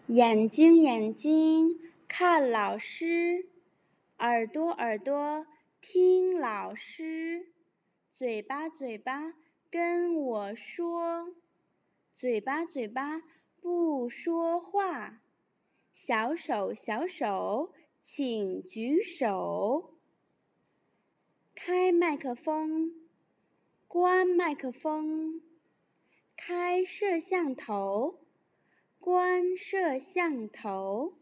眼睛眼睛看老师，耳朵耳朵听老师，嘴巴嘴巴跟我说，嘴巴嘴巴不说话，小手小手请举手。开麦克风，关麦克风，开摄像头，关摄像头。